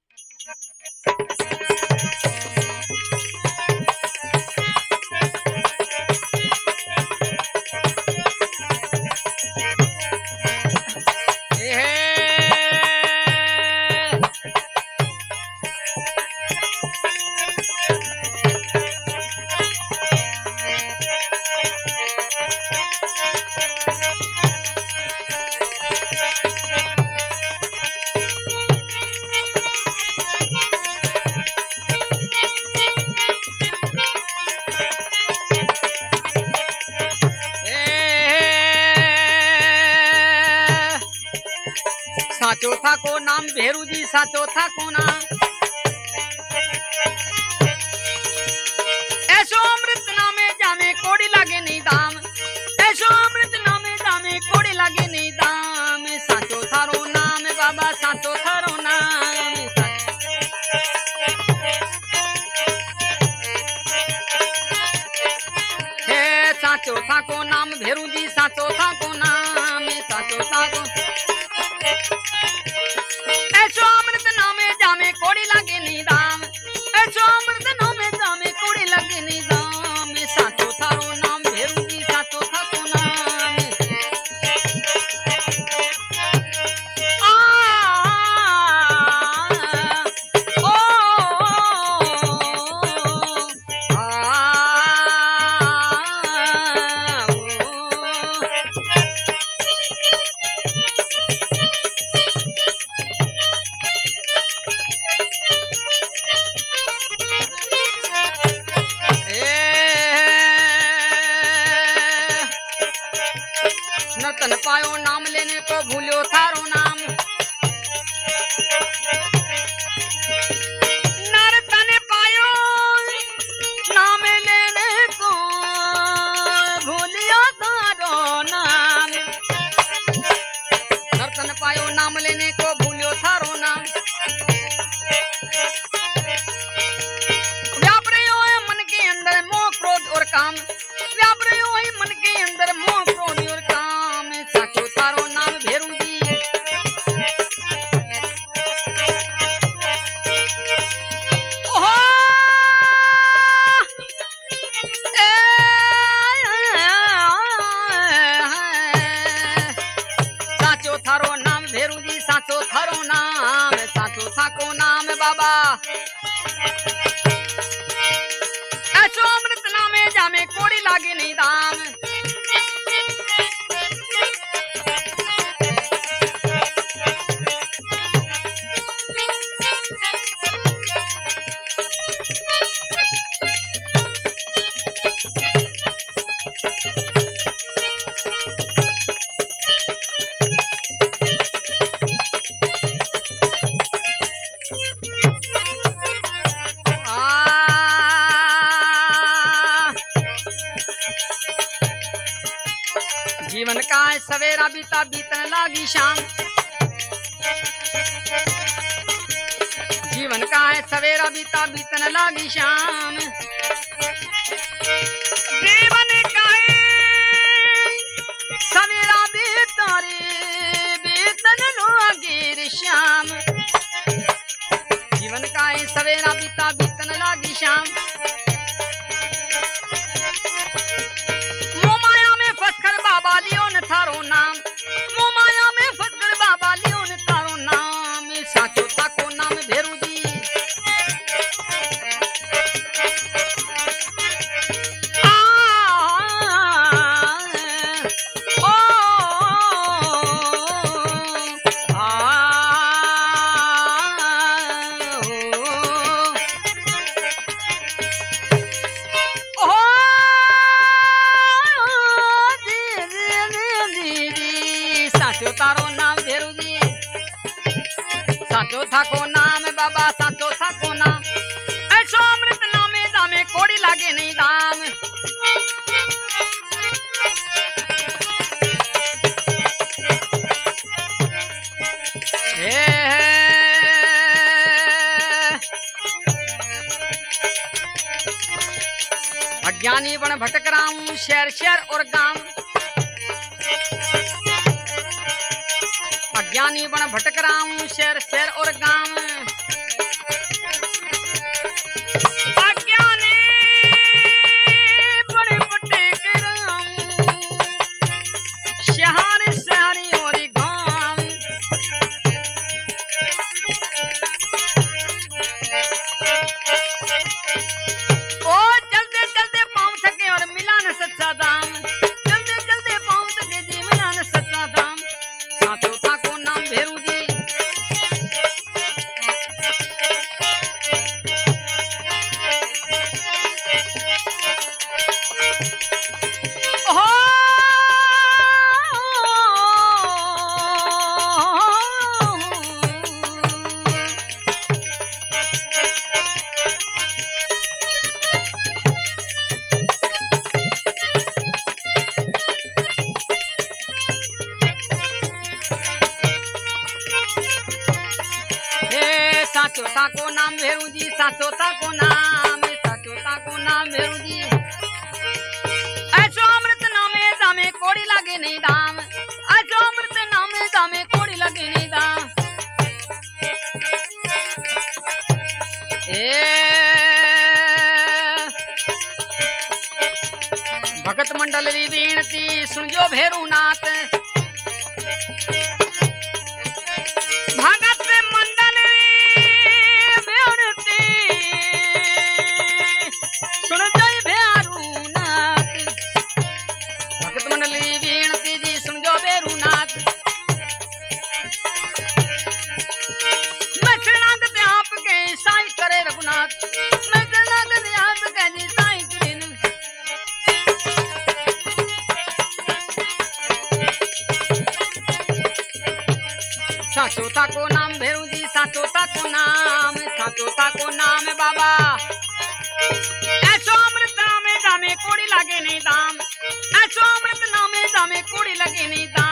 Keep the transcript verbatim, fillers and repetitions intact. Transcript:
साचो था को नाम भेरू जी साचो था को नाम ऐसो अमृत नामे जामे कोड़ी लागे नहीं दाम ऐसो अमृत नामे जामे कोड़ी लागे नहीं दाम साचो थारो नाम बाबा साचो थारो नाम हे साचो था को नाम भेरू जी साचो था को नाम साचो था को ऐसो अमृत नामे जामे कोड़ी लागे नी दाम ऐसो अमृत नामे जामे कोड़ी लागे नी दाम साचो थारो नाम भेरू जी साचो थाको नाम आ ओ नर्तन पायो नाम लेने को भूलो थारो नाम नर्तन पायो नाम लेने को भूलियो थारो नाम नर्तन पायो नाम लेने को भूलियो थारो नाम व्याप रहो है मन के अंदर मोह क्रोध और काम व्याप रहो है मन के अंदर मोह क्रोध और काम साचो थारो नाम भेरू जी ओहो ए साचो थारो नाम भेरू जी साचो थारो नाम साचो थाको नाम बाबा ऐसो अमृत नामे जामे कोड़ी लागे नहीं दाम जीवन का है सवेरा बीता बीतने लागी शाम जीवन का है सवेरा बीता बीतने लागी शाम जीवन का है सवेरा बीता रे बीतने लागी शाम जीवन का है सवेरा बीता बीतने लागी शाम बाबा लियो न थारो नाम मो माया में फसकर बाबा लियो न थारो नाम साचो थाको नाम भेरू जी आ ओ आ ओ साचो तारो नाम भेरू जी साचो थाको नाम बाबा साचो थाको नाम ऐसो अमृत नामे दामे कोड़ी लागे नहीं दाम हे अज्ञानी बन भटक रहा हूँ शहर शहर और गांव अज्ञानी बन भटक रहा हूँ शहर शहर और गांव साचो था को नाम भेरू जी साचो था को नाम साचो था को नाम भेरू जी ऐसो अमृत नामे दामे कोड़ी लगे नहीं दाम ऐसो अमृत नामे दामे कोड़ी लगे नहीं दाम ए भगत मंडल री विनती सुनजो भेरूनाथ भगत मंडल री विनती सुनजो भेरूनाथ भगत मंडल री विनती जी सुनजो भेरूनाथ मैं शरणागत आपके साईं करे रघुनाथ मैं शरणागत आपके जी साईं करे साचो था को नाम भेरू जी साचो था को नाम साचो था को नाम बाबा ऐसो अमृत नामे दामे कोड़ी लगे नहीं दाम ऐसो अमृत नामे दामे कोड़ी लगे नहीं दाम